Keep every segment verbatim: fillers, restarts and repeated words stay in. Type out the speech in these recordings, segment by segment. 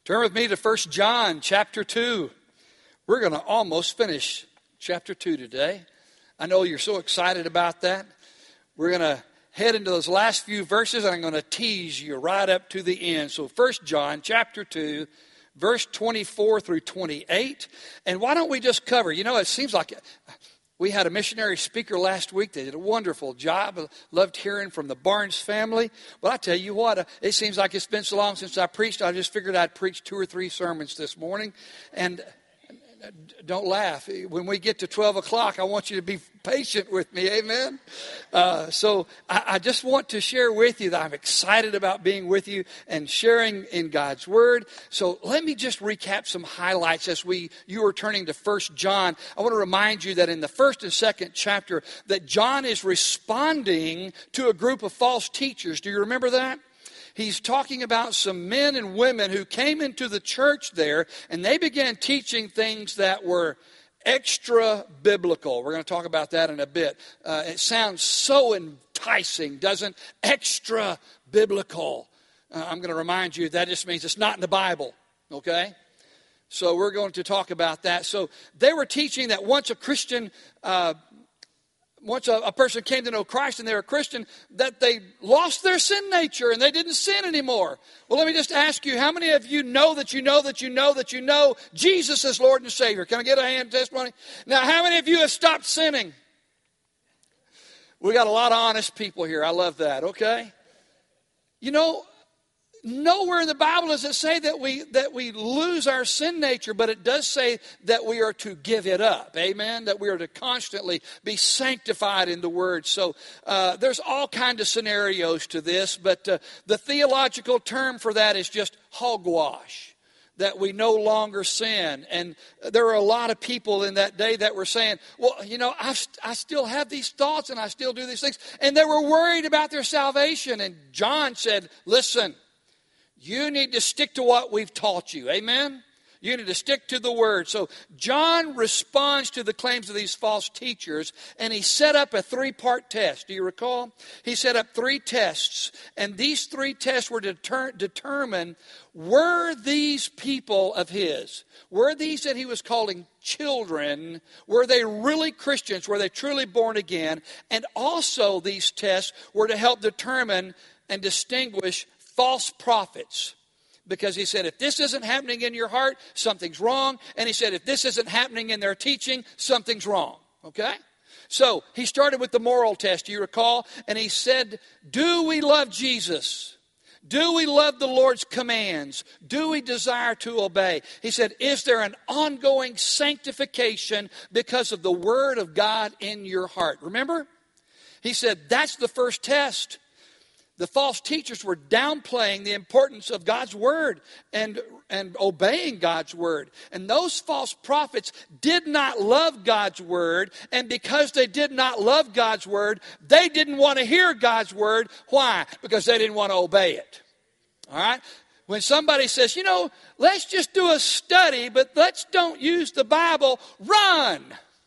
Turn with me to First John chapter two. We're going to almost finish chapter two today. I know you're so excited about that. We're going to head into those last few verses, and I'm going to tease you right up to the end. So First John chapter two, verse twenty-four through twenty-eight. And why don't we just cover, you know, it seems like we had a missionary speaker last week. They did a wonderful job. I loved hearing from the Barnes family. But I tell you what, it seems like it's been so long since I preached. I just figured I'd preach two or three sermons this morning. And don't laugh. When we get to twelve o'clock, I want you to be patient with me. Amen? Uh, so I, I just want to share with you that I'm excited about being with you and sharing in God's Word. So let me just recap some highlights as we you are turning to First John. I want to remind you that in the first and second chapter that John is responding to a group of false teachers. Do you remember that? He's talking about some men and women who came into the church there, and they began teaching things that were extra biblical. We're going to talk about that in a bit. Uh, it sounds so enticing, doesn't? Extra biblical. Uh, I'm going to remind you that just means it's not in the Bible, okay? So we're going to talk about that. So they were teaching that once a Christian uh Once a, a person came to know Christ and they were a Christian, that they lost their sin nature and they didn't sin anymore. Well, let me just ask you, how many of you know that you know that you know that you know Jesus is Lord and Savior? Can I get a hand testimony? Now, how many of you have stopped sinning? We got a lot of honest people here. I love that, okay? You know, nowhere in the Bible does it say that we that we lose our sin nature, but it does say that we are to give it up. Amen? That we are to constantly be sanctified in the Word. So uh, there's all kinds of scenarios to this, but uh, the theological term for that is just hogwash, that we no longer sin. And there were a lot of people in that day that were saying, well, you know, I, I still have these thoughts and I still do these things. And they were worried about their salvation. And John said, listen, you need to stick to what we've taught you. Amen? You need to stick to the Word. So John responds to the claims of these false teachers, and he set up a three-part test. Do you recall? He set up three tests, and these three tests were to deter- determine, were these people of his, were these that he was calling children, were they really Christians? Were they truly born again? And also these tests were to help determine and distinguish false prophets. Because he said, if this isn't happening in your heart, something's wrong. And he said, if this isn't happening in their teaching, something's wrong. Okay? So he started with the moral test, you recall? And he said, do we love Jesus? Do we love the Lord's commands? Do we desire to obey? He said, is there an ongoing sanctification because of the Word of God in your heart? Remember? He said, that's the first test. The false teachers were downplaying the importance of God's Word and, and obeying God's Word. And those false prophets did not love God's Word. And because they did not love God's Word, they didn't want to hear God's Word. Why? Because they didn't want to obey it. All right? When somebody says, you know, let's just do a study, but let's don't use the Bible, run.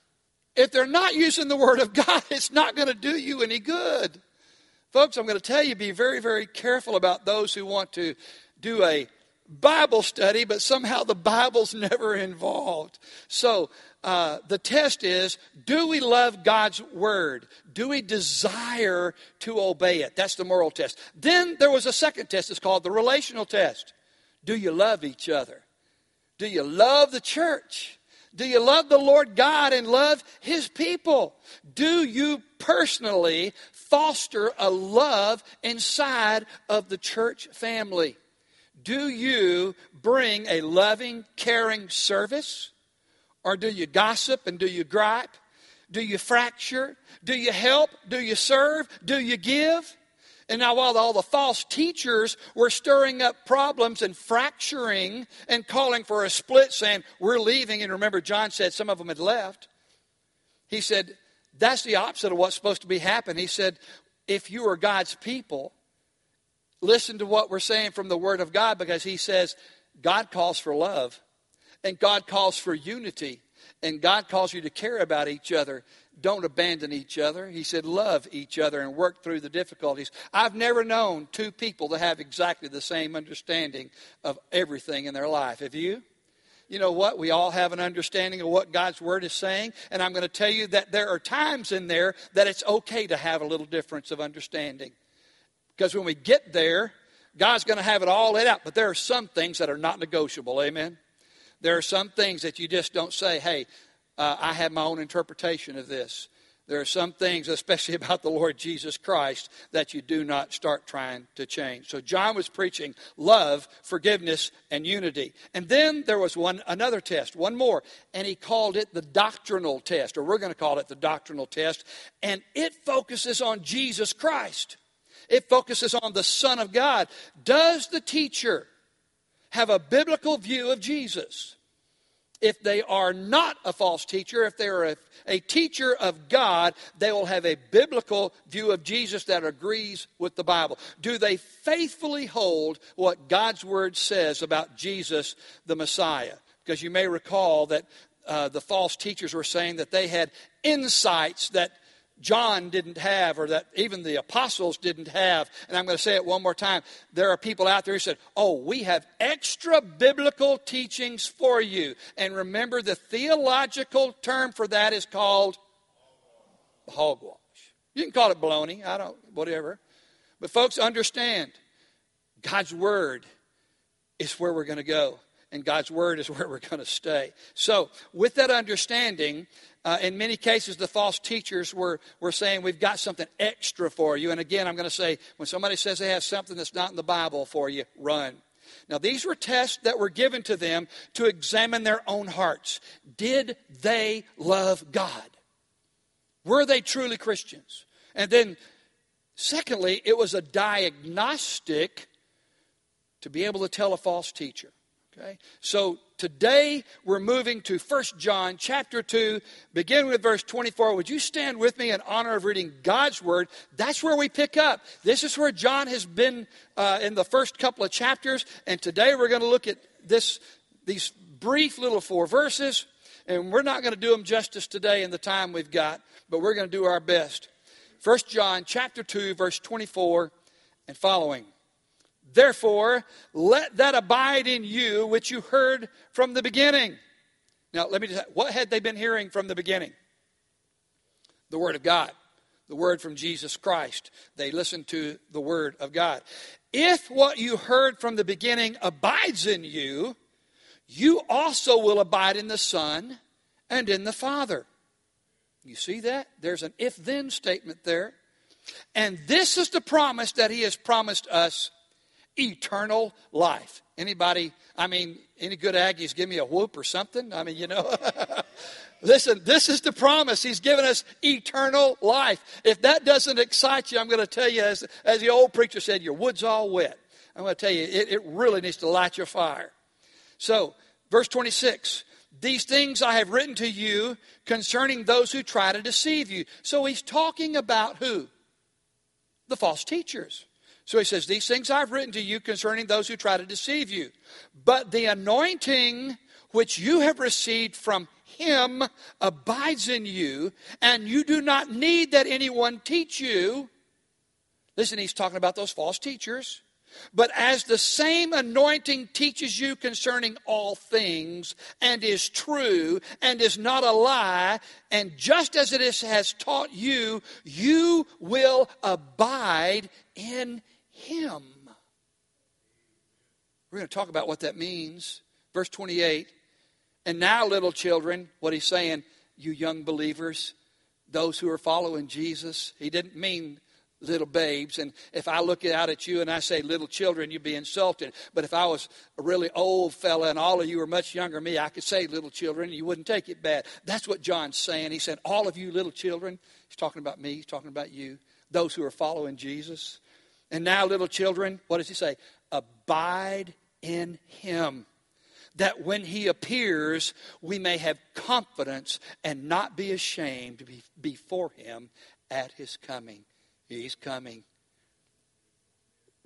If they're not using the Word of God, it's not going to do you any good. Folks, I'm going to tell you, be very, very careful about those who want to do a Bible study, but somehow the Bible's never involved. So uh, the test is, do we love God's Word? Do we desire to obey it? That's the moral test. Then there was a second test. It's called the relational test. Do you love each other? Do you love the church? Do you love the Lord God and love His people? Do you personally foster a love inside of the church family? Do you bring a loving, caring service? Or do you gossip and do you gripe? Do you fracture? Do you help? Do you serve? Do you give? And now while all the false teachers were stirring up problems and fracturing and calling for a split, saying, we're leaving. And remember, John said some of them had left. He said, that's the opposite of what's supposed to be happening. He said, if you are God's people, listen to what we're saying from the Word of God, because he says God calls for love and God calls for unity. And God calls you to care about each other. Don't abandon each other. He said, love each other and work through the difficulties. I've never known two people that have exactly the same understanding of everything in their life. Have you? You know what? We all have an understanding of what God's Word is saying. And I'm going to tell you that there are times in there that it's okay to have a little difference of understanding. Because when we get there, God's going to have it all laid out. But there are some things that are not negotiable. Amen? There are some things that you just don't say, hey, uh, I have my own interpretation of this. There are some things, especially about the Lord Jesus Christ, that you do not start trying to change. So John was preaching love, forgiveness, and unity. And then there was one another test, one more. And he called it the doctrinal test, or we're going to call it the doctrinal test. And it focuses on Jesus Christ. It focuses on the Son of God. Does the teacher have a biblical view of Jesus? If they are not a false teacher, if they are a, a teacher of God, they will have a biblical view of Jesus that agrees with the Bible. Do they faithfully hold what God's Word says about Jesus, the Messiah? Because you may recall that uh, the false teachers were saying that they had insights that John didn't have, or that even the apostles didn't have. And I'm going to say it one more time. There are people out there who said, oh, we have extra biblical teachings for you. And remember, the theological term for that is called hogwash. You can call it baloney. I don't, whatever. But folks, understand, God's Word is where we're going to go. And God's Word is where we're going to stay. So, with that understanding, uh, in many cases, the false teachers were, were saying, we've got something extra for you. And again, I'm going to say, when somebody says they have something that's not in the Bible for you, run. Now, these were tests that were given to them to examine their own hearts. Did they love God? Were they truly Christians? And then, secondly, it was a diagnostic to be able to tell a false teacher. Okay? So today we're moving to First John chapter two, begin with verse twenty-four. Would you stand with me in honor of reading God's Word? That's where we pick up. This is where John has been uh, in the first couple of chapters. And today we're going to look at this, these brief little four verses. And we're not going to do them justice today in the time we've got, but we're going to do our best. First John chapter two, verse twenty-four and following. Therefore, let that abide in you which you heard from the beginning. Now, let me just, what had they been hearing from the beginning? The Word of God. The Word from Jesus Christ. They listened to the Word of God. If what you heard from the beginning abides in you, you also will abide in the Son and in the Father. You see that? There's an if-then statement there. And this is the promise that He has promised us. Eternal life. Anybody, I mean, any good Aggies give me a whoop or something? I mean, you know. Listen, this is the promise. He's given us eternal life. If that doesn't excite you, I'm going to tell you, as, as the old preacher said, your wood's all wet. I'm going to tell you, it, it really needs to light your fire. So, verse twenty-six. These things I have written to you concerning those who try to deceive you. So he's talking about who? The false teachers. So he says, these things I've written to you concerning those who try to deceive you. But the anointing which you have received from Him abides in you, and you do not need that anyone teach you. Listen, he's talking about those false teachers. But as the same anointing teaches you concerning all things, and is true, and is not a lie, and just as it is, has taught you, you will abide in Him. We're going to talk about what that means. Verse twenty-eight. And now, little children, what he's saying, you young believers, those who are following Jesus. He didn't mean little babes. And if I look out at you and I say little children, you'd be insulted. But if I was a really old fella and all of you were much younger than me, I could say little children and you wouldn't take it bad. That's what John's saying. He said, all of you little children. He's talking about me. He's talking about you. Those who are following Jesus. And now, little children, what does he say? Abide in Him, that when He appears, we may have confidence and not be ashamed to be before Him at His coming. He's coming.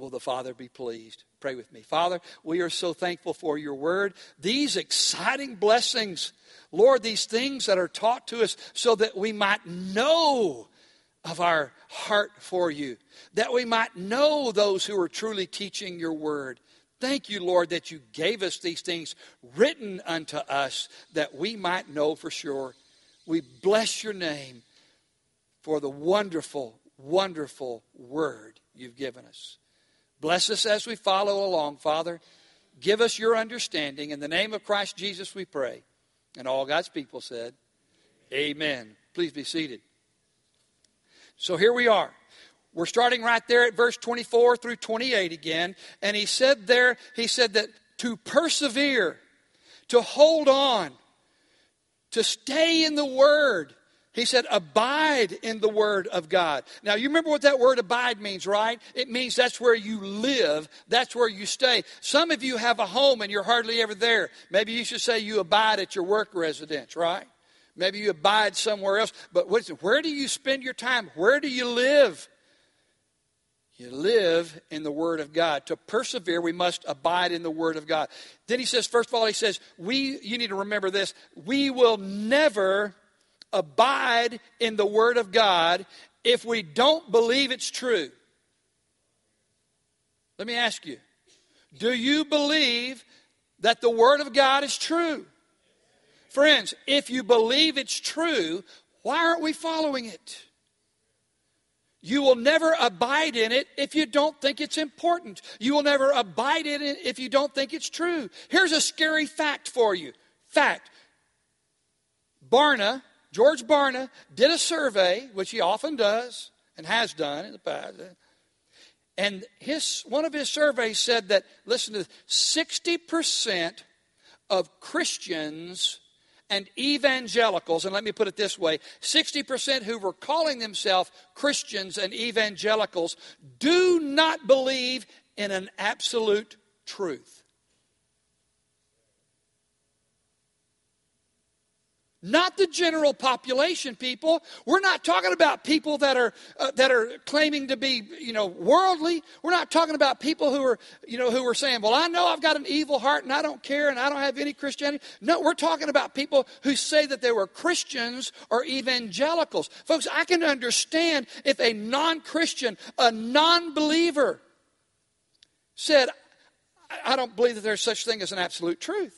will the Father be pleased. Pray with me. Father, we are so thankful for your word. These exciting blessings, Lord, these things that are taught to us so that we might know of our heart for you, that we might know those who are truly teaching your word. Thank you, Lord, that you gave us these things written unto us that we might know for sure. We bless your name for the wonderful, wonderful word you've given us. Bless us as we follow along, Father. Give us your understanding. In the name of Christ Jesus we pray. And all God's people said, amen. Please be seated. So here we are. We're starting right there at verse twenty-four through twenty-eight again. And he said there, he said that to persevere, to hold on, to stay in the Word. He said, abide in the Word of God. Now, you remember what that word abide means, right? It means that's where you live. That's where you stay. Some of you have a home and you're hardly ever there. Maybe you should say you abide at your work residence, right? Maybe you abide somewhere else. But what is it? Where do you spend your time? Where do you live? You live in the Word of God. To persevere, we must abide in the Word of God. Then he says, first of all, he says, we, you need to remember this, we will never abide in the Word of God if we don't believe it's true. Let me ask you, do you believe that the Word of God is true? Friends, if you believe it's true, why aren't we following it? You will never abide in it if you don't think it's important. You will never abide in it if you don't think it's true. Here's a scary fact for you. Fact. Barna, George Barna, did a survey, which he often does and has done in the past. And his one of his surveys said that, listen to this, sixty percent of Christians and evangelicals, and let me put it this way, sixty percent who were calling themselves Christians and evangelicals do not believe in an absolute truth. Not the general population, people. We're not talking about people that are uh, that are claiming to be, you know, worldly. We're not talking about people who are, you know, who are saying, well, I know I've got an evil heart and I don't care and I don't have any Christianity. No, we're talking about people who say that they were Christians or evangelicals. Folks, I can understand if a non-Christian, a non-believer said, I don't believe that there's such thing as an absolute truth.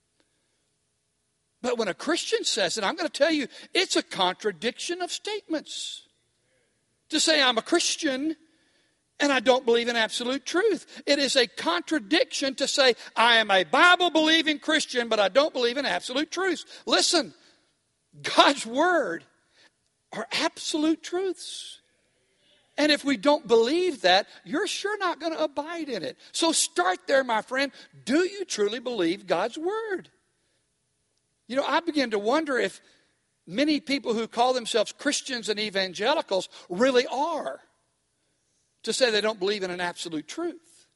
But when a Christian says it, I'm going to tell you, it's a contradiction of statements. To say I'm a Christian and I don't believe in absolute truth. It is a contradiction to say I am a Bible-believing Christian, but I don't believe in absolute truth. Listen, God's Word are absolute truths. And if we don't believe that, you're sure not going to abide in it. So start there, my friend. Do you truly believe God's Word? You know, I begin to wonder if many people who call themselves Christians and evangelicals really are to say they don't believe in an absolute truth.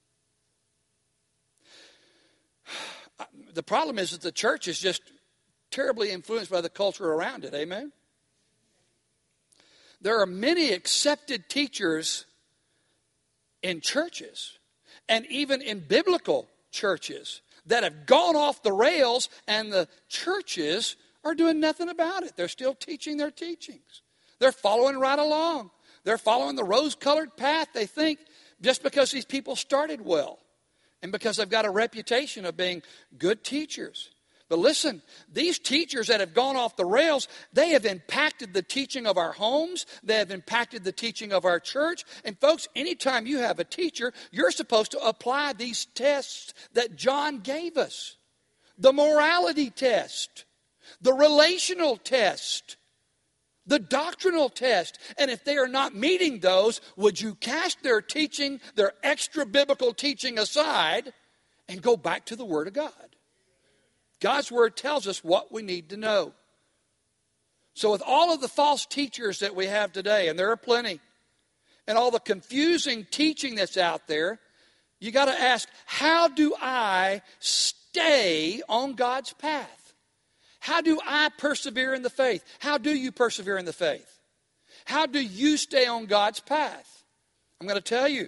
The problem is that the church is just terribly influenced by the culture around it. Amen? There are many accepted teachers in churches and even in biblical churches that have gone off the rails, and the churches are doing nothing about it. They're still teaching their teachings. They're following right along. They're following the rose-colored path, they think, just because these people started well and because they've got a reputation of being good teachers. But listen, these teachers that have gone off the rails, they have impacted the teaching of our homes. They have impacted the teaching of our church. And folks, anytime you have a teacher, you're supposed to apply these tests that John gave us. The morality test, the relational test, the doctrinal test. And if they are not meeting those, would you cast their teaching, their extra biblical teaching aside and go back to the Word of God? God's Word tells us what we need to know. So with all of the false teachers that we have today, and there are plenty, and all the confusing teaching that's out there, you got to ask, how do I stay on God's path? How do I persevere in the faith? How do you persevere in the faith? How do you stay on God's path? I'm going to tell you,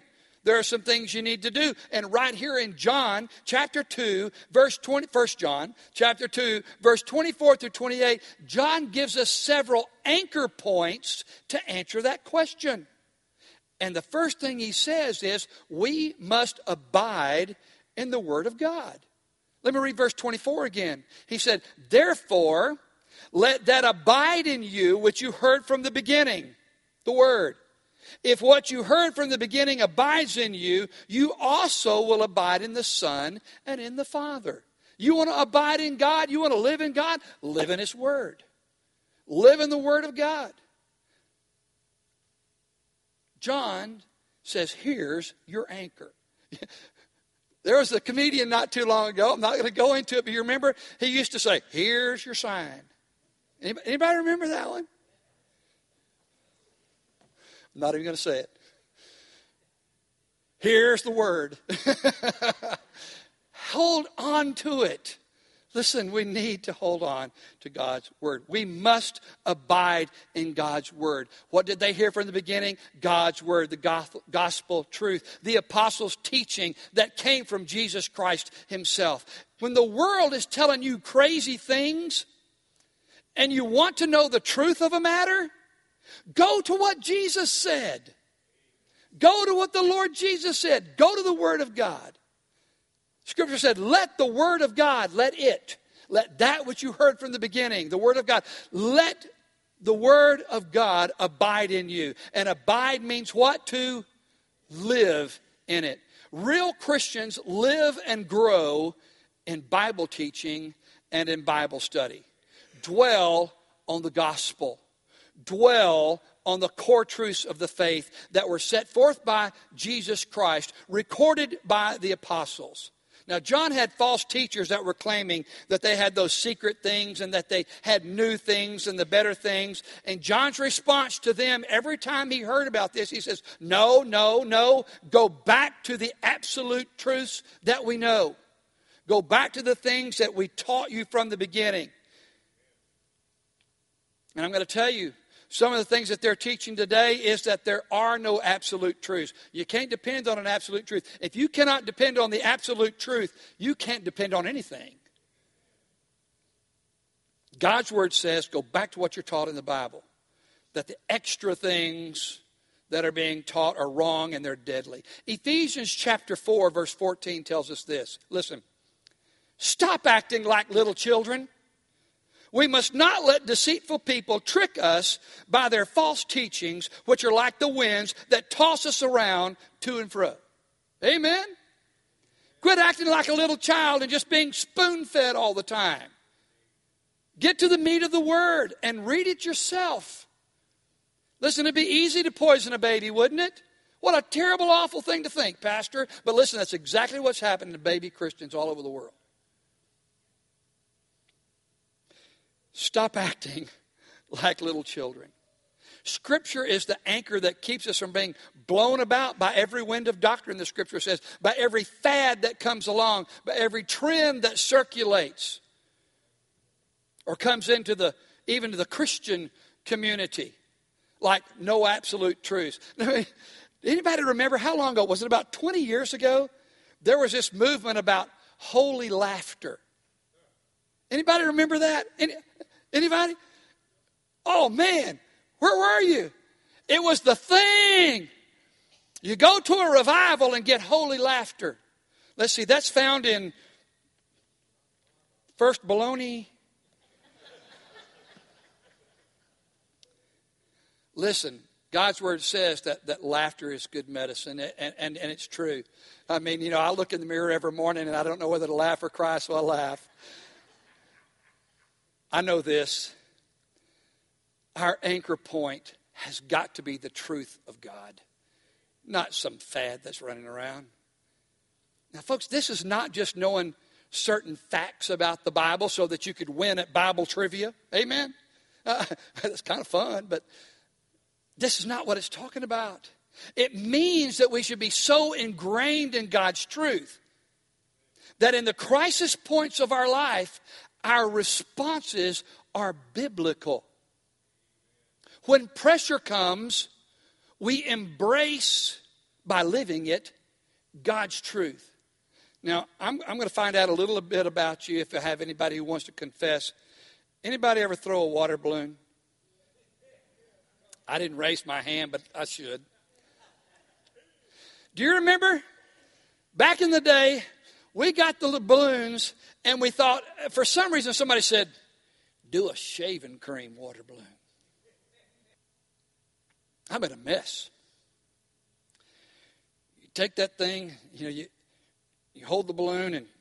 there are some things you need to do. And right here in John chapter two, verse twenty, First John chapter two, verse twenty-four through twenty-eight, John gives us several anchor points to answer that question. And the first thing he says is, we must abide in the Word of God. Let me read verse twenty-four again. He said, therefore, let that abide in you which you heard from the beginning, the Word. If what you heard from the beginning abides in you, you also will abide in the Son and in the Father. You want to abide in God? You want to live in God? Live in His Word. Live in the Word of God. John says, here's your anchor. There was a comedian not too long ago. I'm not going to go into it, but you remember? He used to say, here's your sign. Anybody, anybody remember that one? I'm not even going to say it. Here's the word. Hold on to it. Listen, we need to hold on to God's word. We must abide in God's word. What did they hear from the beginning? God's word, the gospel truth, the apostles' teaching that came from Jesus Christ himself. When the world is telling you crazy things and you want to know the truth of a matter, go to what Jesus said. Go to what the Lord Jesus said. Go to the Word of God. Scripture said, let the Word of God, let it, let that which you heard from the beginning, the Word of God, let the Word of God abide in you. And abide means what? To live in it. Real Christians live and grow in Bible teaching and in Bible study. Dwell on the gospel. Dwell on the core truths of the faith that were set forth by Jesus Christ, recorded by the apostles. Now, John had false teachers that were claiming that they had those secret things and that they had new things and the better things. And John's response to them every time he heard about this, he says, no, no, no. Go back to the absolute truths that we know. Go back to the things that we taught you from the beginning. And I'm going to tell you, some of the things that they're teaching today is that there are no absolute truths. You can't depend on an absolute truth. If you cannot depend on the absolute truth, you can't depend on anything. God's word says, go back to what you're taught in the Bible. That the extra things that are being taught are wrong and they're deadly. Ephesians chapter four, verse fourteen tells us this. Listen, stop acting like little children. We must not let deceitful people trick us by their false teachings, which are like the winds that toss us around to and fro. Amen? Quit acting like a little child and just being spoon-fed all the time. Get to the meat of the word and read it yourself. Listen, it'd be easy to poison a baby, wouldn't it? What a terrible, awful thing to think, Pastor. But listen, that's exactly what's happening to baby Christians all over the world. Stop acting like little children. Scripture is the anchor that keeps us from being blown about by every wind of doctrine, the Scripture says, by every fad that comes along, by every trend that circulates or comes into the, even to the Christian community, like no absolute truths. Anybody remember how long ago? Was it about twenty years ago? There was this movement about holy laughter. Anybody remember that? Any, anybody? Oh, man. Where were you? It was the thing. You go to a revival and get holy laughter. Let's see. That's found in First Baloney. Listen. God's word says that, that laughter is good medicine, and, and, and it's true. I mean, you know, I look in the mirror every morning, and I don't know whether to laugh or cry, so I laugh. I know this. Our anchor point has got to be the truth of God, not some fad that's running around. Now, folks, this is not just knowing certain facts about the Bible so that you could win at Bible trivia. Amen? Uh, that's kind of fun, but this is not what it's talking about. It means that we should be so ingrained in God's truth that in the crisis points of our life, our responses are biblical. When pressure comes, we embrace by living it, God's truth. Now, I'm, I'm going to find out a little bit about you if I have anybody who wants to confess. Anybody ever throw a water balloon? I didn't raise my hand, but I should. Do you remember? Back in the day, we got the balloons, and we thought, for some reason, somebody said, do a shaving cream water balloon. I'm in a mess. You take that thing, you know, you, you hold the balloon and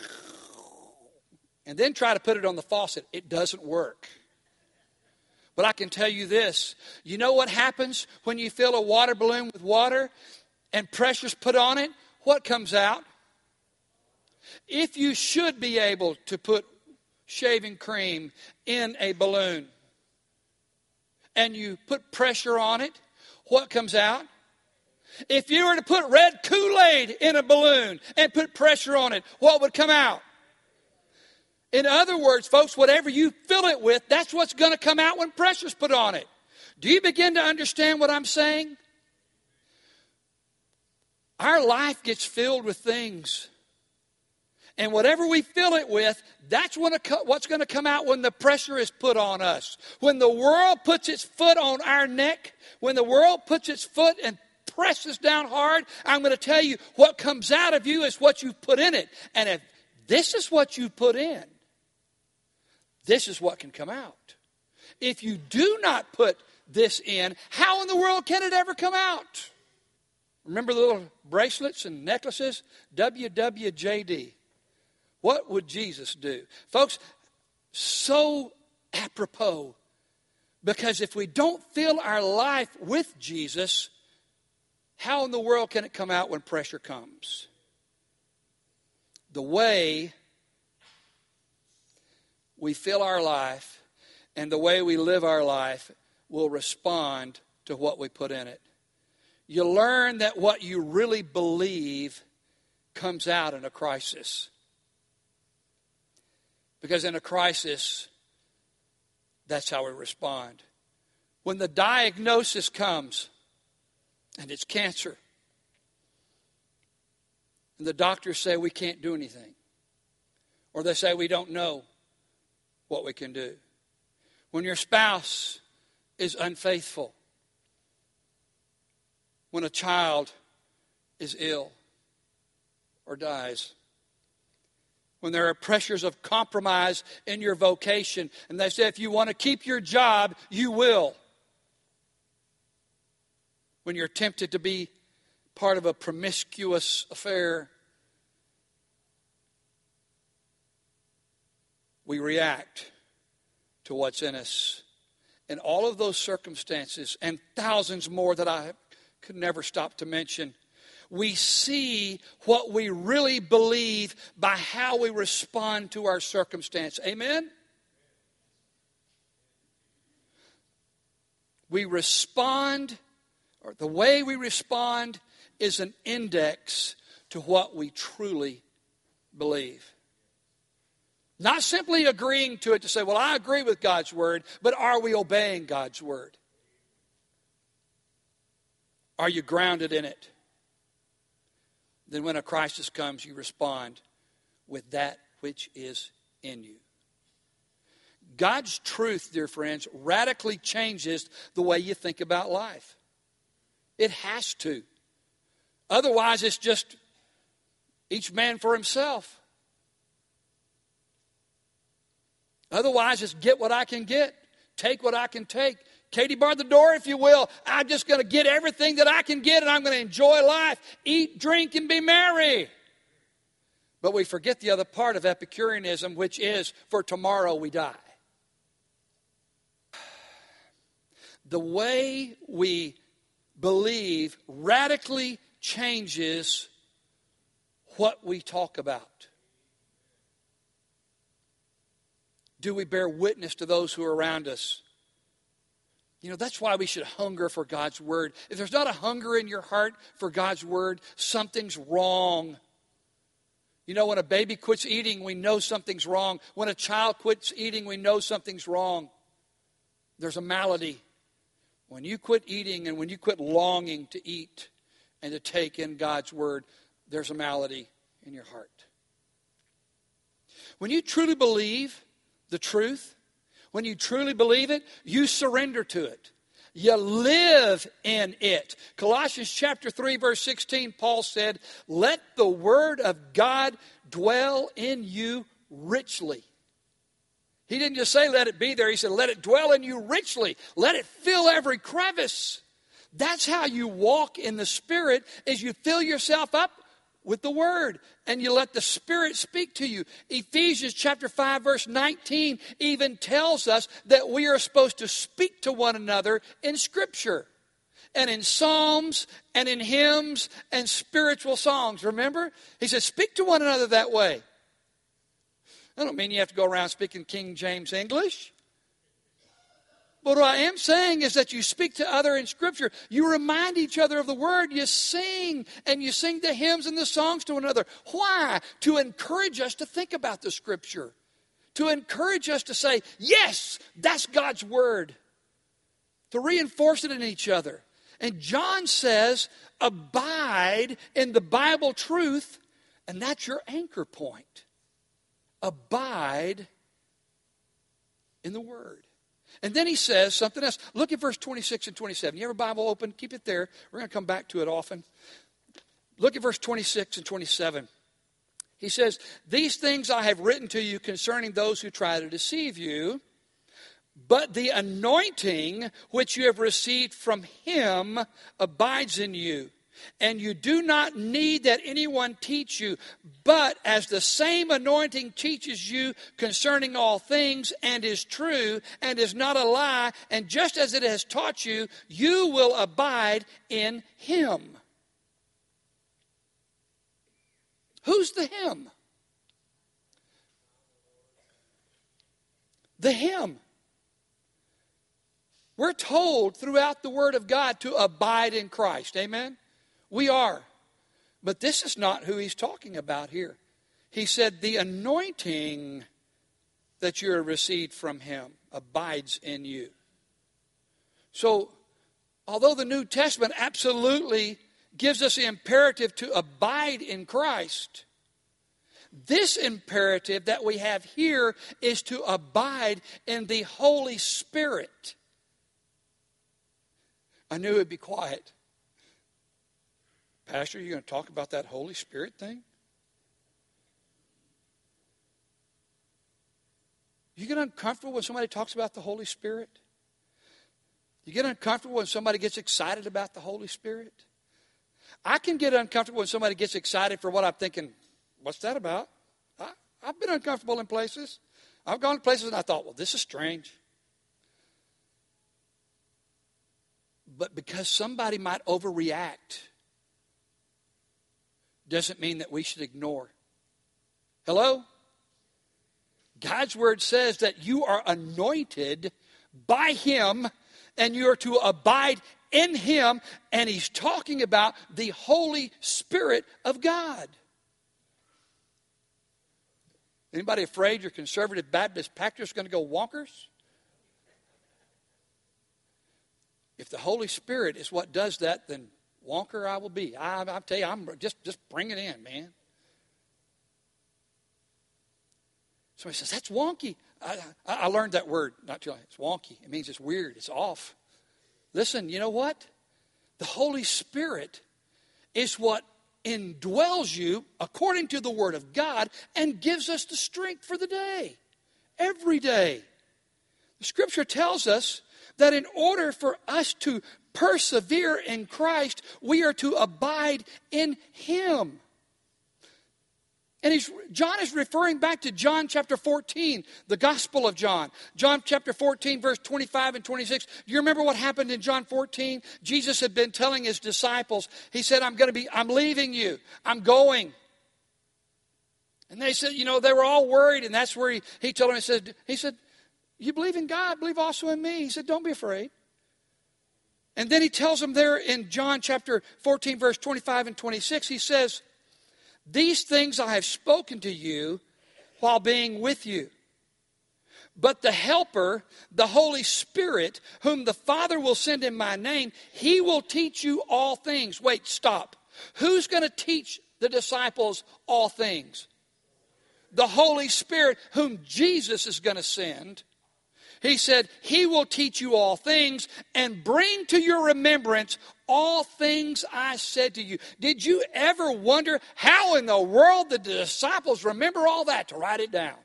and then try to put it on the faucet. It doesn't work. But I can tell you this. You know what happens when you fill a water balloon with water and pressure's put on it? What comes out? If you should be able to put shaving cream in a balloon and you put pressure on it, what comes out? If you were to put red Kool-Aid in a balloon and put pressure on it, what would come out? In other words, folks, whatever you fill it with, that's what's going to come out when pressure's put on it. Do you begin to understand what I'm saying? Our life gets filled with things. And whatever we fill it with, that's what's going to come out when the pressure is put on us. When the world puts its foot on our neck, when the world puts its foot and presses down hard, I'm going to tell you what comes out of you is what you put in it. And if this is what you put in, this is what can come out. If you do not put this in, how in the world can it ever come out? Remember the little bracelets and necklaces? W W J D. What would Jesus do? Folks, so apropos. Because if we don't fill our life with Jesus, how in the world can it come out when pressure comes? The way we fill our life and the way we live our life will respond to what we put in it. You learn that what you really believe comes out in a crisis. Because in a crisis, that's how we respond. When the diagnosis comes, and it's cancer, and the doctors say we can't do anything, or they say we don't know what we can do. When your spouse is unfaithful, when a child is ill or dies, when there are pressures of compromise in your vocation, and they say if you want to keep your job, you will. When you're tempted to be part of a promiscuous affair, we react to what's in us. In all of those circumstances, and thousands more that I could never stop to mention, we see what we really believe by how we respond to our circumstance. Amen? We respond, or the way we respond is an index to what we truly believe. Not simply agreeing to it to say, well, I agree with God's word, but are we obeying God's word? Are you grounded in it? Then when a crisis comes, you respond with that which is in you. God's truth, dear friends, radically changes the way you think about life. It has to. Otherwise, it's just each man for himself. Otherwise, it's get what I can get, take what I can take. Katie bar the door, if you will. I'm just going to get everything that I can get, and I'm going to enjoy life, eat, drink, and be merry. But we forget the other part of Epicureanism, which is, for tomorrow we die. The way we believe radically changes what we talk about. Do we bear witness to those who are around us? You know, that's why we should hunger for God's word. If there's not a hunger in your heart for God's word, something's wrong. You know, when a baby quits eating, we know something's wrong. When a child quits eating, we know something's wrong. There's a malady. When you quit eating and when you quit longing to eat and to take in God's word, there's a malady in your heart. When you truly believe the truth, when you truly believe it, you surrender to it. You live in it. Colossians chapter three, verse sixteen, Paul said, let the word of God dwell in you richly. He didn't just say let it be there. He said let it dwell in you richly. Let it fill every crevice. That's how you walk in the Spirit, is you fill yourself up with the Word, and you let the Spirit speak to you. Ephesians chapter five, verse nineteen even tells us that we are supposed to speak to one another in Scripture, and in psalms, and in hymns, and spiritual songs. Remember? He says, speak to one another that way. I don't mean you have to go around speaking King James English. But what I am saying is that you speak to other in Scripture. You remind each other of the Word. You sing, and you sing the hymns and the songs to one another. Why? To encourage us to think about the Scripture. To encourage us to say, yes, that's God's Word. To reinforce it in each other. And John says, abide in the Bible truth, and that's your anchor point. Abide in the Word. And then he says something else. Look at verse twenty-six and twenty-seven. You have a Bible open? Keep it there. We're going to come back to it often. Look at verse twenty-six and twenty-seven. He says, these things I have written to you concerning those who try to deceive you, but the anointing which you have received from him abides in you. And you do not need that anyone teach you, but as the same anointing teaches you concerning all things, and is true, and is not a lie, and just as it has taught you, you will abide in him. Who's the him? The him. We're told throughout the Word of God to abide in Christ. Amen? We are. But this is not who he's talking about here. He said the anointing that you have received from him abides in you. So, although the New Testament absolutely gives us the imperative to abide in Christ, this imperative that we have here is to abide in the Holy Spirit. I knew it would be quiet. Pastor, you going to talk about that Holy Spirit thing? You get uncomfortable when somebody talks about the Holy Spirit? You get uncomfortable when somebody gets excited about the Holy Spirit? I can get uncomfortable when somebody gets excited for what I'm thinking, what's that about? I, I've been uncomfortable in places. I've gone to places and I thought, well, this is strange. But because somebody might overreact doesn't mean that we should ignore. Hello? God's Word says that you are anointed by him and you are to abide in him, and he's talking about the Holy Spirit of God. Anybody afraid your conservative Baptist pastor is going to go wonkers? If the Holy Spirit is what does that, then wonker I will be. I, I tell you, I'm just, just bring it in, man. Somebody says, that's wonky. I, I, I learned that word not too long. It's wonky. It means it's weird. It's off. Listen, you know what? The Holy Spirit is what indwells you according to the Word of God and gives us the strength for the day. Every day. The Scripture tells us that in order for us to persevere in Christ, we are to abide in him. And he's, John is referring back to John chapter fourteen, the Gospel of John. John chapter fourteen, verse twenty-five and twenty-six. Do you remember what happened in John fourteen? Jesus had been telling his disciples, he said, I'm going to be, I'm leaving you. I'm going. And they said, you know, they were all worried. And that's where he, he told them, he said, he said, you believe in God, believe also in me. He said, don't be afraid. And then he tells them there in John chapter fourteen, verse twenty-five and twenty-six, he says, these things I have spoken to you while being with you. But the Helper, the Holy Spirit, whom the Father will send in my name, he will teach you all things. Wait, stop. Who's going to teach the disciples all things? The Holy Spirit, whom Jesus is going to send. He said, he will teach you all things and bring to your remembrance all things I said to you. Did you ever wonder how in the world did the disciples remember all that to write it down?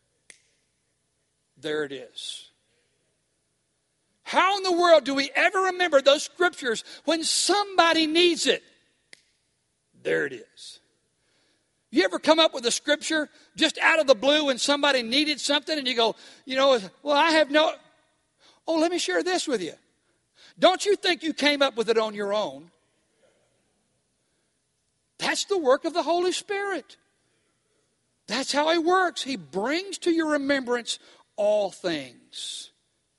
There it is. How in the world do we ever remember those scriptures when somebody needs it? There it is. You ever come up with a scripture just out of the blue when somebody needed something and you go, you know, well, I have no... Oh, let me share this with you. Don't you think you came up with it on your own? That's the work of the Holy Spirit. That's how he works. He brings to your remembrance all things.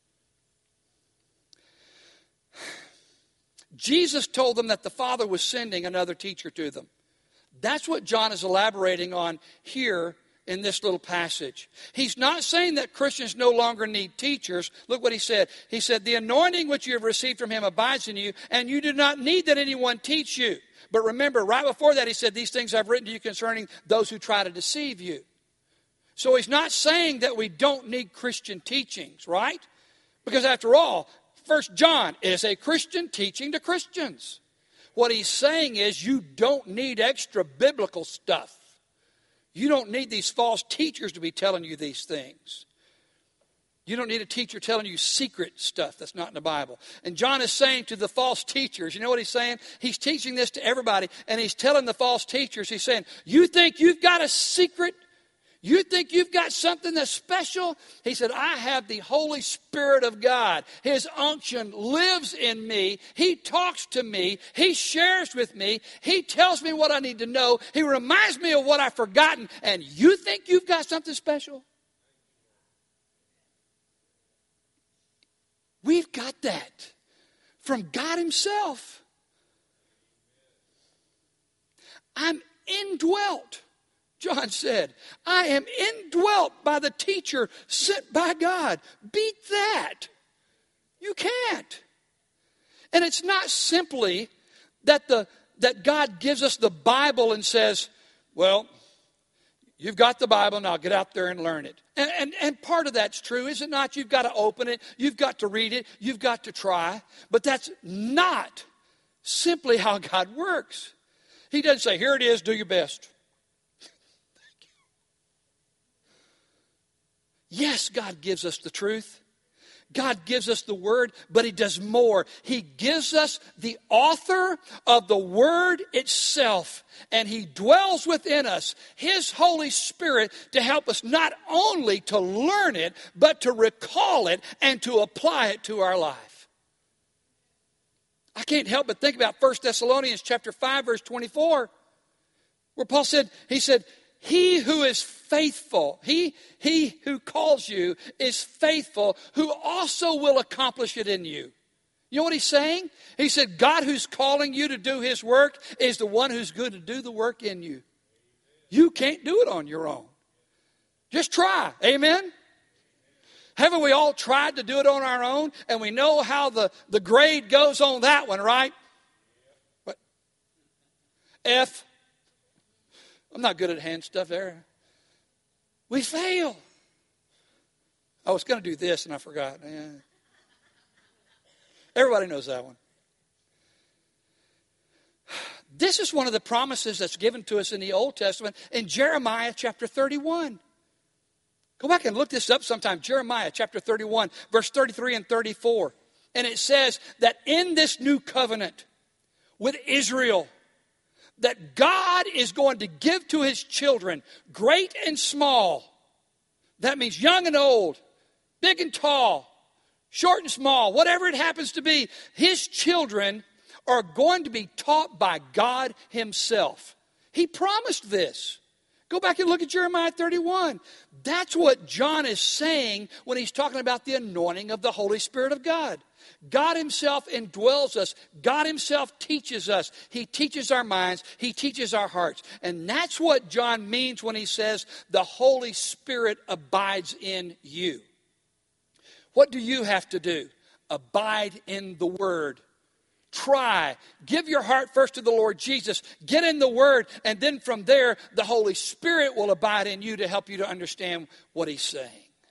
Jesus told them that the Father was sending another teacher to them. That's what John is elaborating on here in this little passage. He's not saying that Christians no longer need teachers. Look what he said. He said, the anointing which you have received from him abides in you, and you do not need that anyone teach you. But remember, right before that, he said, these things I've written to you concerning those who try to deceive you. So he's not saying that we don't need Christian teachings, right? Because after all, First John is a Christian teaching to Christians. What he's saying is you don't need extra biblical stuff. You don't need these false teachers to be telling you these things. You don't need a teacher telling you secret stuff that's not in the Bible. And John is saying to the false teachers, you know what he's saying? He's teaching this to everybody, and he's telling the false teachers, he's saying, you think you've got a secret? You think you've got something that's special? He said, I have the Holy Spirit of God. His unction lives in me. He talks to me. He shares with me. He tells me what I need to know. He reminds me of what I've forgotten. And you think you've got something special? We've got that from God himself. I'm indwelt. John said, I am indwelt by the teacher sent by God. Beat that. You can't. And it's not simply that the that God gives us the Bible and says, well, you've got the Bible, now get out there and learn it. And, and, and part of that's true, is it not? You've got to open it. You've got to read it. You've got to try. But that's not simply how God works. He doesn't say, here it is, do your best. Yes, God gives us the truth. God gives us the word, but he does more. He gives us the author of the word itself, and he dwells within us, his Holy Spirit, to help us not only to learn it, but to recall it and to apply it to our life. I can't help but think about First Thessalonians chapter five, verse twenty-four, where Paul said, he said, he who is faithful, he, he who calls you is faithful, who also will accomplish it in you. You know what he's saying? He said, God who's calling you to do his work is the one who's going to do the work in you. You can't do it on your own. Just try. Amen? Haven't we all tried to do it on our own? And we know how the, the grade goes on that one, right? What? F. I'm not good at hand stuff there. We fail. I was going to do this and I forgot. Yeah. Everybody knows that one. This is one of the promises that's given to us in the Old Testament in Jeremiah chapter thirty-one. Go back and look this up sometime. Jeremiah chapter thirty-one, verse thirty-three and thirty-four. And it says that in this new covenant with Israel, that God is going to give to his children, great and small. That means young and old, big and tall, short and small, whatever it happens to be. His children are going to be taught by God himself. He promised this. Go back and look at Jeremiah thirty-one. That's what John is saying when he's talking about the anointing of the Holy Spirit of God. God himself indwells us. God himself teaches us. He teaches our minds. He teaches our hearts. And that's what John means when he says the Holy Spirit abides in you. What do you have to do? Abide in the Word. Try. Give your heart first to the Lord Jesus. Get in the Word, and then from there, the Holy Spirit will abide in you to help you to understand what He's saying.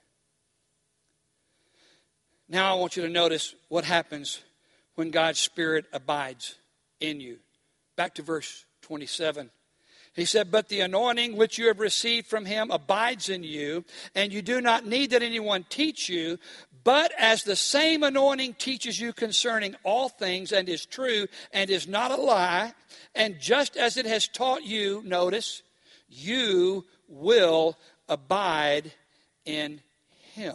Now I want you to notice what happens when God's Spirit abides in you. Back to verse twenty-seven. He said, but the anointing which you have received from Him abides in you, and you do not need that anyone teach you, but as the same anointing teaches you concerning all things, and is true, and is not a lie, and just as it has taught you, notice, you will abide in Him.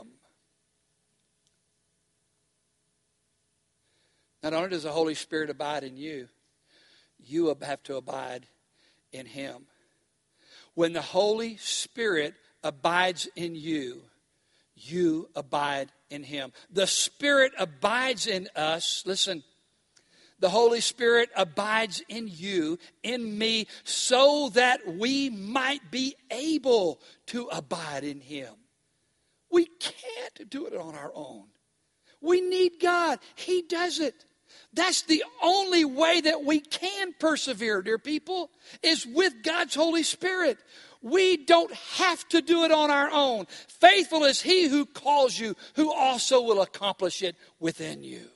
Not only does the Holy Spirit abide in you, you have to abide in Him. When the Holy Spirit abides in you, you abide in Him. The Spirit abides in us. Listen, the Holy Spirit abides in you, in me, so that we might be able to abide in Him. We can't do it on our own. We need God. He does it. That's the only way that we can persevere, dear people, is with God's Holy Spirit. We don't have to do it on our own. Faithful is He who calls you, who also will accomplish it within you.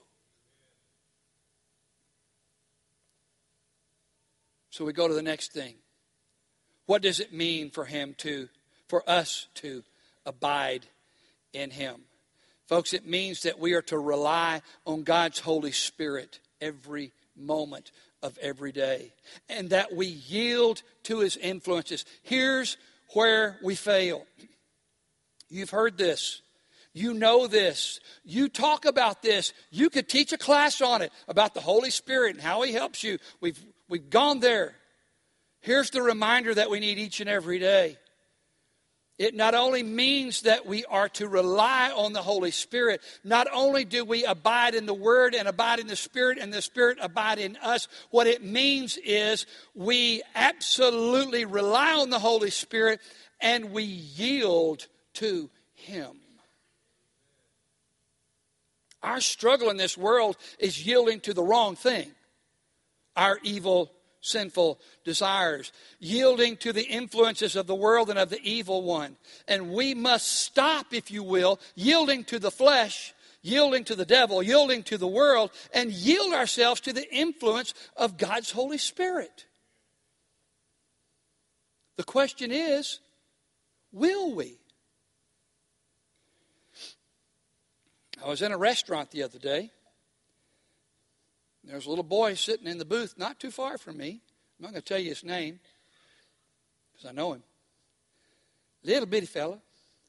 So we go to the next thing. What does it mean for him to, for us to abide in Him? Folks, it means that we are to rely on God's Holy Spirit every moment of every day, and that we yield to His influences. Here's where we fail. You've heard this. You know this. You talk about this. You could teach a class on it, about the Holy Spirit and how He helps you. We've, we've gone there. Here's the reminder that we need each and every day. It not only means that we are to rely on the Holy Spirit, not only do we abide in the Word and abide in the Spirit and the Spirit abide in us, what it means is we absolutely rely on the Holy Spirit and we yield to Him. Our struggle in this world is yielding to the wrong thing, our evil sinful desires, yielding to the influences of the world and of the evil one. And we must stop, if you will, yielding to the flesh, yielding to the devil, yielding to the world, and yield ourselves to the influence of God's Holy Spirit. The question is, will we? I was in a restaurant the other day. There's a little boy sitting in the booth not too far from me. I'm not going to tell you his name because I know him. Little bitty fella.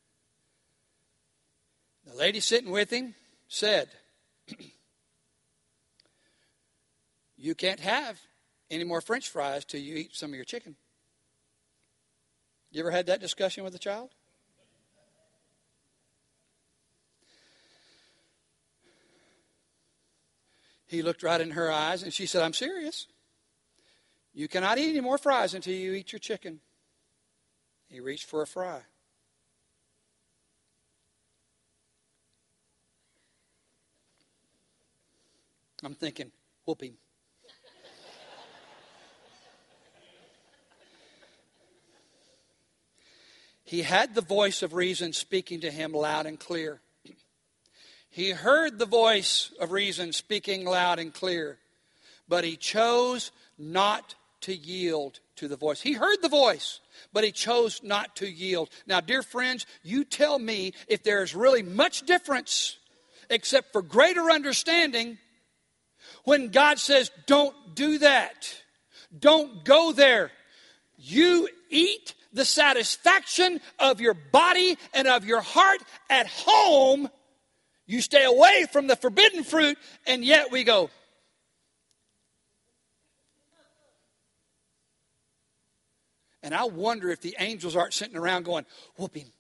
The lady sitting with him said, you can't have any more French fries till you eat some of your chicken. You ever had that discussion with a child? He looked right in her eyes and she said, I'm serious. You cannot eat any more fries until you eat your chicken. He reached for a fry. I'm thinking, whoop him. He had the voice of reason speaking to him loud and clear. He heard the voice of reason speaking loud and clear, but he chose not to yield to the voice. He heard the voice, but he chose not to yield. Now, dear friends, you tell me if there's really much difference, except for greater understanding, when God says, don't do that. Don't go there. You eat the satisfaction of your body and of your heart at home. You stay away from the forbidden fruit, and yet we go. And I wonder if the angels aren't sitting around going, whoop him.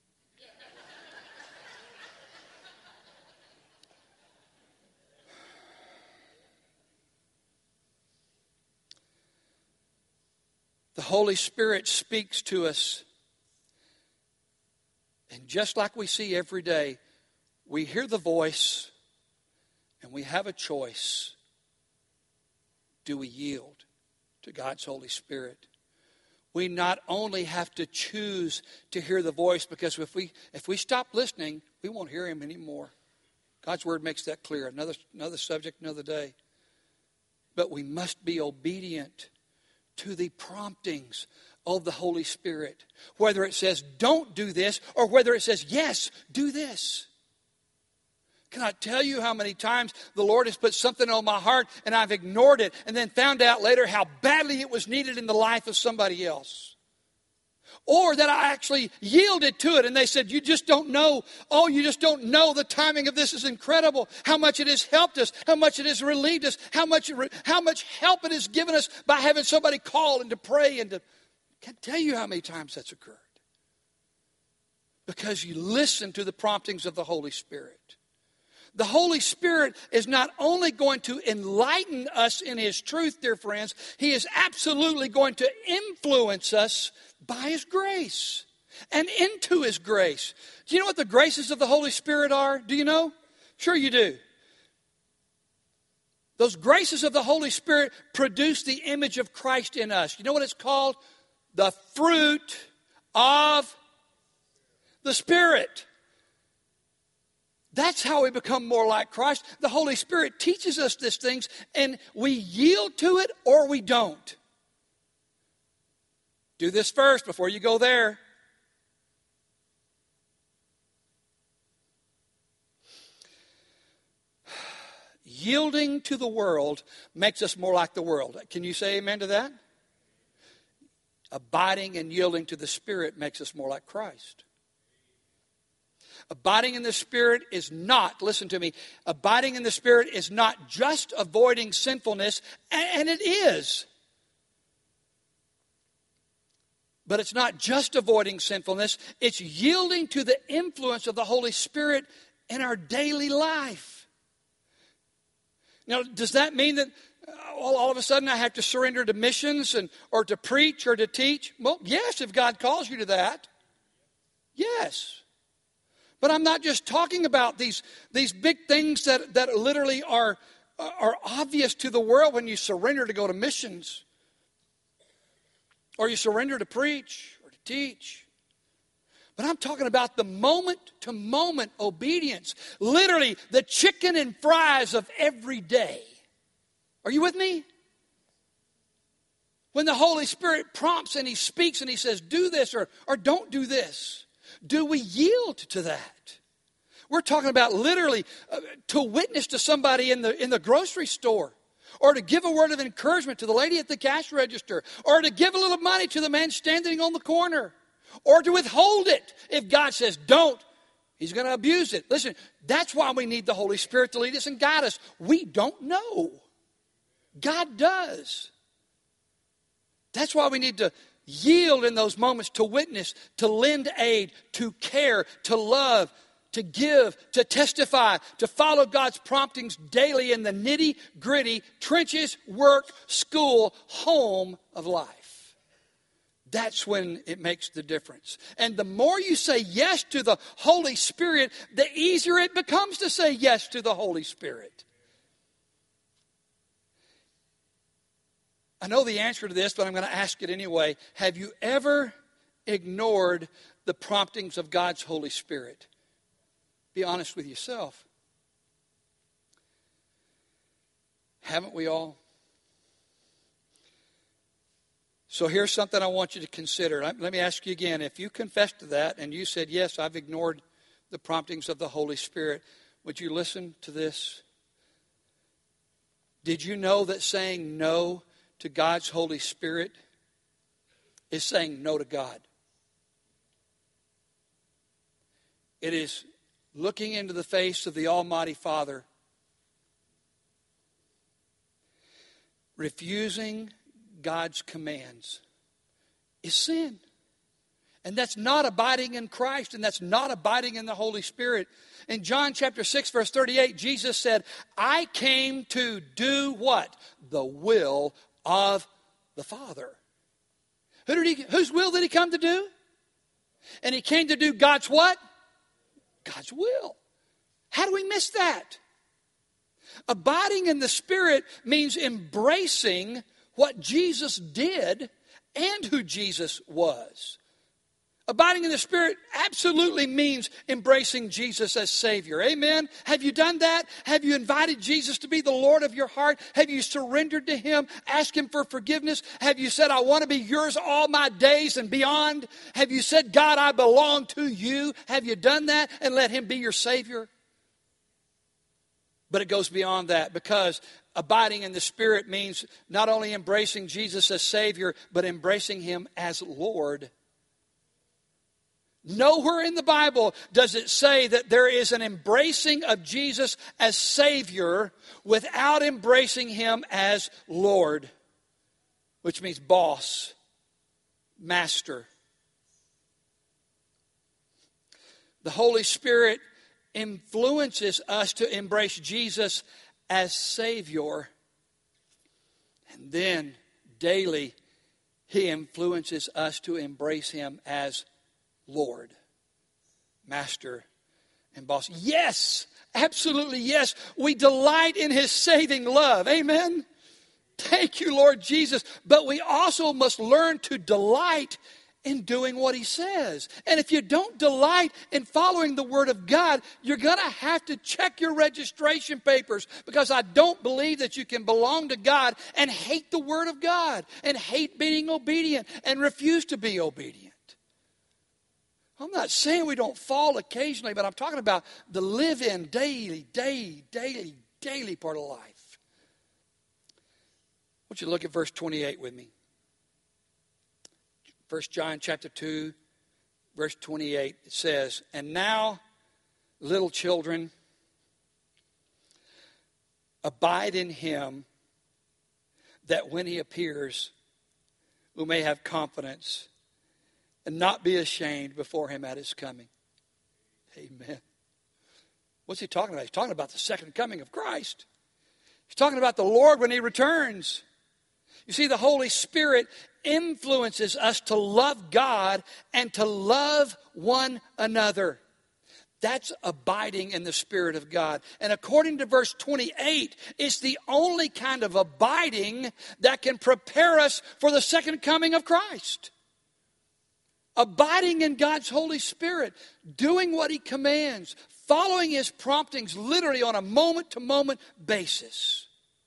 The Holy Spirit speaks to us. And just like we see every day, we hear the voice and we have a choice. Do we yield to God's Holy Spirit? We not only have to choose to hear the voice, because if we if we stop listening, we won't hear him anymore. God's word makes that clear. Another, another subject, another day. But we must be obedient to the promptings of the Holy Spirit. Whether it says, don't do this, or whether it says, yes, do this. Can I tell you how many times the Lord has put something on my heart and I've ignored it and then found out later how badly it was needed in the life of somebody else? Or that I actually yielded to it and they said, you just don't know. Oh, you just don't know. The timing of this is incredible. How much it has helped us. How much it has relieved us. How much, how much help it has given us by having somebody call and to pray. And to, I can't tell you how many times that's occurred. Because you listen to the promptings of the Holy Spirit. The Holy Spirit is not only going to enlighten us in His truth, dear friends, He is absolutely going to influence us by His grace and into His grace. Do you know what the graces of the Holy Spirit are? Do you know? Sure you do. Those graces of the Holy Spirit produce the image of Christ in us. You know what it's called? The fruit of the Spirit. That's how we become more like Christ. The Holy Spirit teaches us these things, and we yield to it or we don't. Do this first before you go there. Yielding to the world makes us more like the world. Can you say amen to that? Abiding and yielding to the Spirit makes us more like Christ. Abiding in the Spirit is not, listen to me, abiding in the Spirit is not just avoiding sinfulness, and it is. But it's not just avoiding sinfulness, it's yielding to the influence of the Holy Spirit in our daily life. Now, does that mean that all, all of a sudden I have to surrender to missions and or to preach or to teach? Well, yes, if God calls you to that. Yes. But I'm not just talking about these, these big things that, that literally are, are obvious to the world when you surrender to go to missions. Or you surrender to preach or to teach. But I'm talking about the moment-to-moment obedience. Literally, the chicken and fries of every day. Are you with me? When the Holy Spirit prompts and He speaks and He says, do this or, or don't do this. Do we yield to that? We're talking about literally uh, to witness to somebody in the in the grocery store, or to give a word of encouragement to the lady at the cash register, or to give a little money to the man standing on the corner, or to withhold it. If God says don't, He's going to abuse it. Listen, that's why we need the Holy Spirit to lead us and guide us. We don't know. God does. That's why we need to yield in those moments to witness, to lend aid, to care, to love, to give, to testify, to follow God's promptings daily in the nitty-gritty trenches, work, school, home of life. That's when it makes the difference. And the more you say yes to the Holy Spirit, the easier it becomes to say yes to the Holy Spirit. I know the answer to this, but I'm going to ask it anyway. Have you ever ignored the promptings of God's Holy Spirit? Be honest with yourself. Haven't we all? So here's something I want you to consider. Let me ask you again. If you confessed to that and you said, yes, I've ignored the promptings of the Holy Spirit, would you listen to this? Did you know that saying no to God's Holy Spirit is saying no to God? It is looking into the face of the Almighty Father, refusing God's commands is sin. And that's not abiding in Christ, and that's not abiding in the Holy Spirit. In John chapter six, verse thirty-eight, Jesus said, I came to do what? The will of the Father. Who did he, whose will did He come to do? And He came to do God's what? God's will. How do we miss that? Abiding in the Spirit means embracing what Jesus did and who Jesus was. Abiding in the Spirit absolutely means embracing Jesus as Savior. Amen? Have you done that? Have you invited Jesus to be the Lord of your heart? Have you surrendered to Him? Asked Him for forgiveness? Have you said, I want to be yours all my days and beyond? Have you said, God, I belong to you? Have you done that and let Him be your Savior? But it goes beyond that, because abiding in the Spirit means not only embracing Jesus as Savior, but embracing Him as Lord. Nowhere in the Bible does it say that there is an embracing of Jesus as Savior without embracing Him as Lord, which means boss, master. The Holy Spirit influences us to embrace Jesus as Savior. And then daily, He influences us to embrace Him as Lord, Master, and Boss. Yes, absolutely yes. We delight in His saving love. Amen? Thank you, Lord Jesus. But we also must learn to delight in doing what He says. And if you don't delight in following the Word of God, you're going to have to check your registration papers, because I don't believe that you can belong to God and hate the Word of God and hate being obedient and refuse to be obedient. I'm not saying we don't fall occasionally, but I'm talking about the live-in daily, daily, daily, daily part of life. I want you to look at verse twenty-eight with me. First John chapter two, verse twenty-eight, it says, and now, little children, abide in Him, that when He appears, we may have confidence and not be ashamed before Him at His coming. Amen. What's He talking about? He's talking about the second coming of Christ. He's talking about the Lord when He returns. You see, the Holy Spirit influences us to love God and to love one another. That's abiding in the Spirit of God. And according to verse twenty-eight, it's the only kind of abiding that can prepare us for the second coming of Christ. Abiding in God's Holy Spirit, doing what He commands, following His promptings literally on a moment-to-moment basis.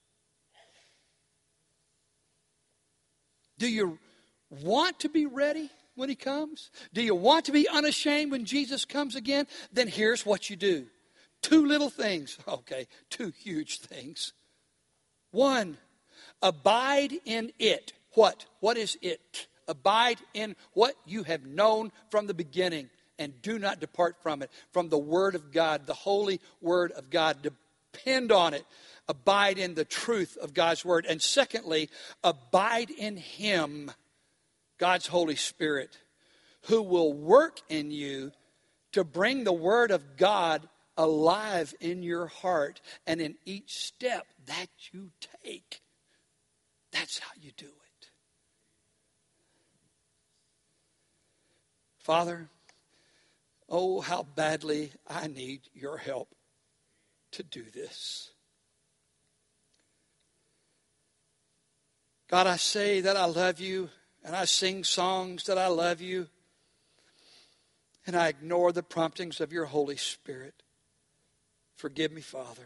Do you want to be ready when He comes? Do you want to be unashamed when Jesus comes again? Then here's what you do. Two little things. Okay, two huge things. One, abide in it. What? What is it? Abide in what you have known from the beginning, and do not depart from it. From the Word of God, the holy Word of God. Depend on it. Abide in the truth of God's Word. And secondly, abide in Him, God's Holy Spirit, who will work in you to bring the Word of God alive in your heart and in each step that you take. That's how you do it. Father, oh, how badly I need your help to do this. God, I say that I love you, and I sing songs that I love you, and I ignore the promptings of your Holy Spirit. Forgive me, Father.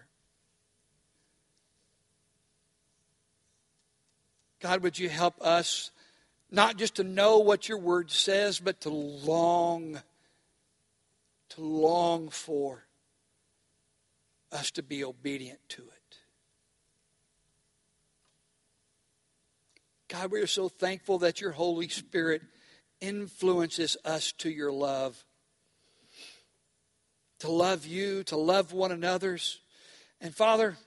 God, would you help us not just to know what your word says, but to long, to long for us to be obedient to it. God, we are so thankful that your Holy Spirit influences us to your love. To love you, to love one another's. And Father,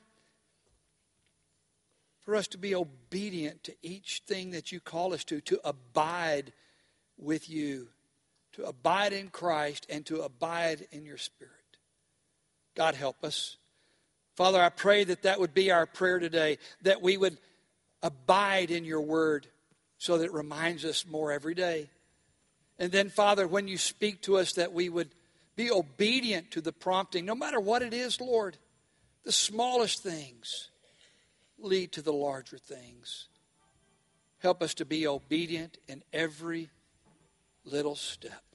for us to be obedient to each thing that you call us to, to abide with you, to abide in Christ, and to abide in your Spirit. God, help us. Father, I pray that that would be our prayer today, that we would abide in your word so that it reminds us more every day. And then, Father, when you speak to us, that we would be obedient to the prompting, no matter what it is, Lord. The smallest things lead to the larger things. Help us to be obedient in every little step.